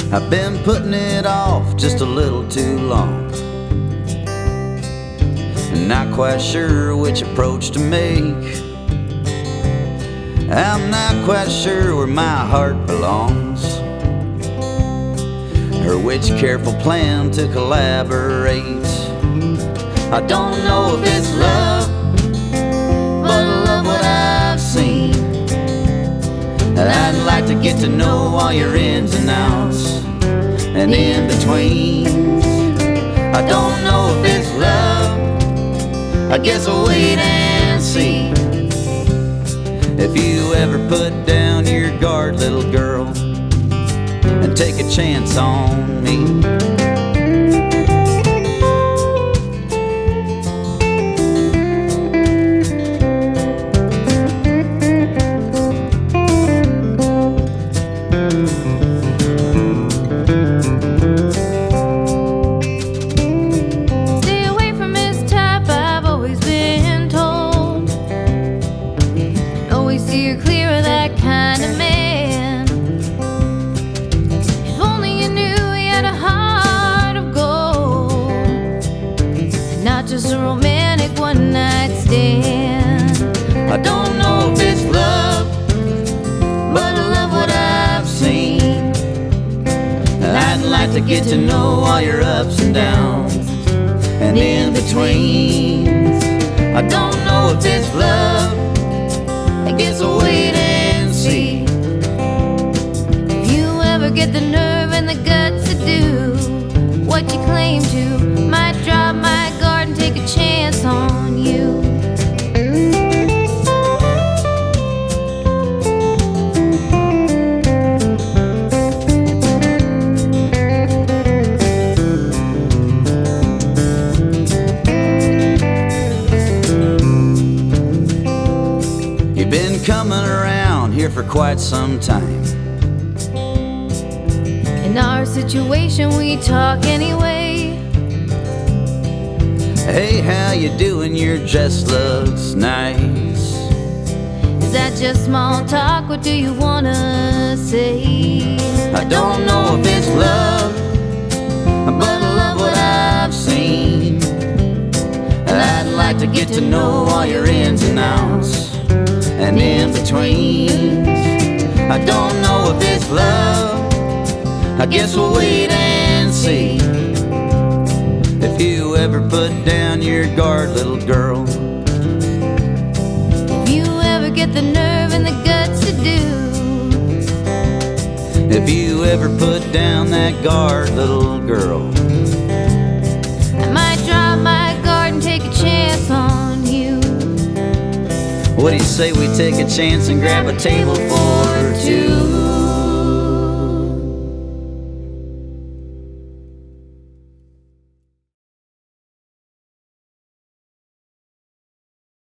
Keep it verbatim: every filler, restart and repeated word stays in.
I've been putting it off just a little too long, and not quite sure which approach to make. I'm not quite sure where my heart belongs, or which careful plan to collaborate. I don't know if it's love, but I love what I've seen. I'd like to get to know all your ins and outs and in betweens. I don't know if it's love, I guess I'll wait and see. If you ever put down your guard, little girl, and take a chance on me. Just a romantic one-night stand. I don't know if it's love, but I love what I've seen. I'd like to get to know all your ups and downs and in betweens. I don't know if it's love, I guess I'll wait and see. If you ever get the nerve and the guts to do what you claim to, might drop my guard and take a chance on you. You've been coming around here for quite some time. In our situation we talk anyway. Hey, how you doing? Your dress looks nice. Is that just small talk? What do you wanna say? I don't know if it's love, but I love what I've seen. And I'd like to get to know all your ins and outs and in betweens. I don't know if it's love, I guess we'll wait and see. If you ever put down your guard, little girl, if you ever get the nerve and the guts to do, if you ever put down that guard, little girl, I might drop my guard and take a chance on you. what do you say we take a chance and grab a table for two?